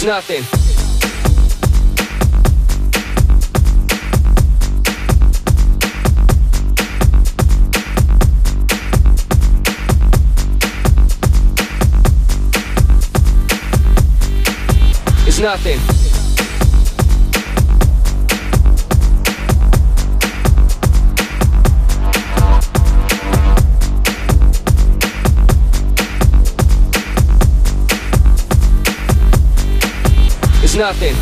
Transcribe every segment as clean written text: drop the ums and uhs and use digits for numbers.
nothing. It's nothing. It's nothing.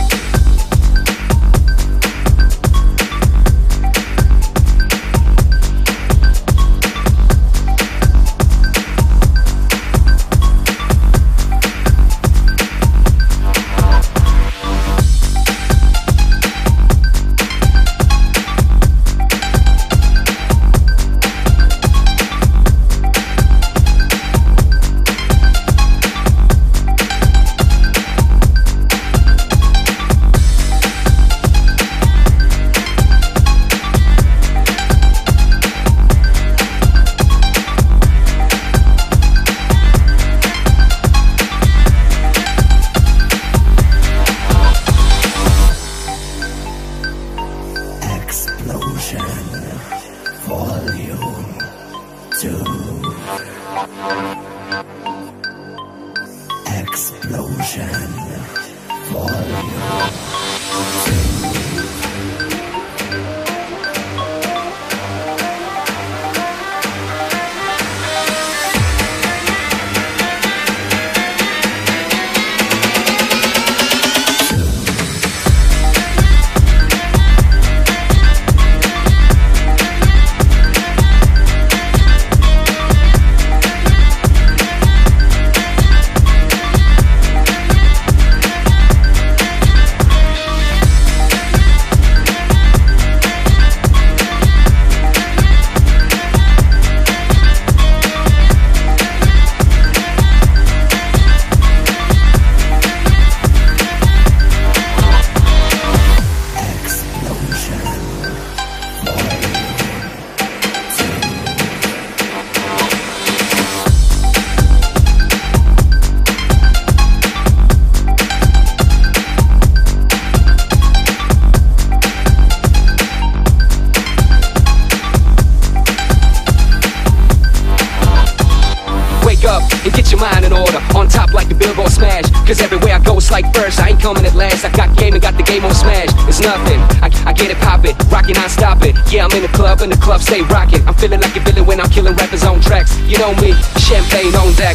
And get your mind in order, on top like the Billboard smash. Cause everywhere I go it's like first, I ain't coming at last. I got game and got the game on smash. It's nothing, I get it poppin', rockin' non-stop it. Yeah, I'm in the club stay rockin'. I'm feeling like a villain when I'm killing rappers on tracks. You know me, champagne on deck.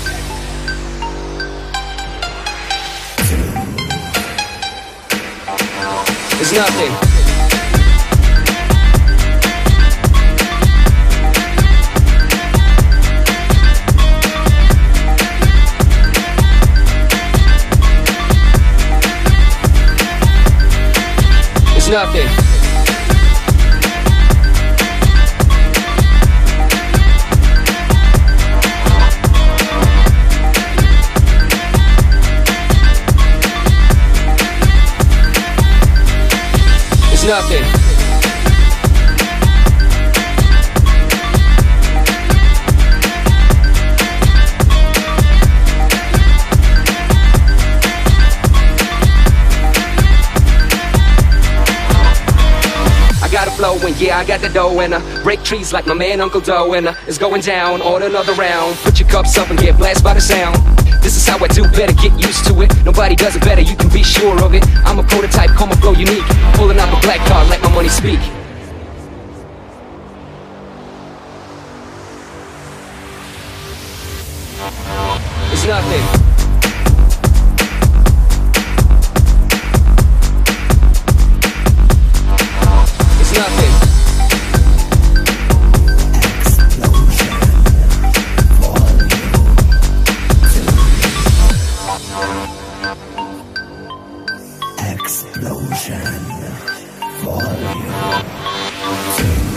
It's nothing. It's nothing. It's nothing. Flowing, yeah, I got the dough and break trees like my man Uncle Doe and it's going down, order another round. Put your cups up and get blasted by the sound. This is how I do, better get used to it. Nobody does it better, you can be sure of it. I'm a prototype, call my flow unique. Pulling out the black card, let my money speak. It's nothing. Explosion. Volume 2.